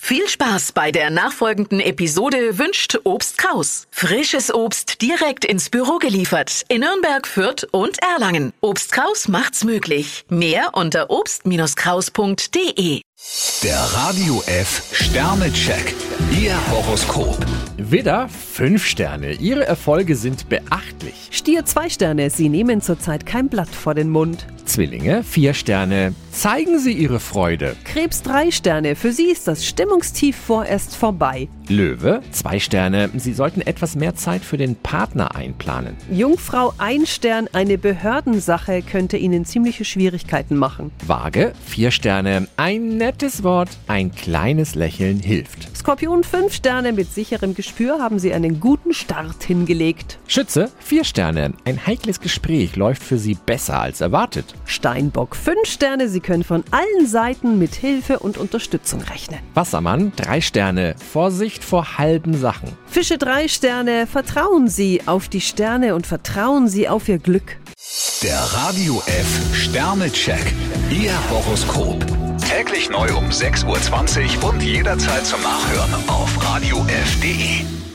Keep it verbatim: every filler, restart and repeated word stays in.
Viel Spaß bei der nachfolgenden Episode wünscht Obst Kraus. Frisches Obst direkt ins Büro geliefert in Nürnberg, Fürth und Erlangen. Obst Kraus macht's möglich. Mehr unter obst Kraus punkt de. Der Radio F Sternecheck. Ihr Horoskop. Widder, fünf Sterne. Ihre Erfolge sind beachtlich. Stier, zwei Sterne. Sie nehmen zurzeit kein Blatt vor den Mund. Zwillinge, vier Sterne. Zeigen Sie Ihre Freude. Krebs, drei Sterne. Für Sie ist das Stimmungstief vorerst vorbei. Löwe, zwei Sterne. Sie sollten etwas mehr Zeit für den Partner einplanen. Jungfrau, ein Stern. Eine Behördensache könnte Ihnen ziemliche Schwierigkeiten machen. Waage, vier Sterne. Ein nettes Wort, ein kleines Lächeln hilft. Skorpion, fünf Sterne. Mit sicherem Gespür haben Sie einen guten Start hingelegt. Schütze, vier Sterne. Ein heikles Gespräch läuft für Sie besser als erwartet. Steinbock, fünf Sterne. Sie können von allen Seiten mit Hilfe und Unterstützung rechnen. Wassermann, drei Sterne. Vorsicht vor halben Sachen. Fische, drei Sterne. Vertrauen Sie auf die Sterne und vertrauen Sie auf Ihr Glück. Der Radio F Sternecheck. Ihr Horoskop. Täglich neu um sechs Uhr zwanzig und jederzeit zum Nachhören auf radio f punkt de.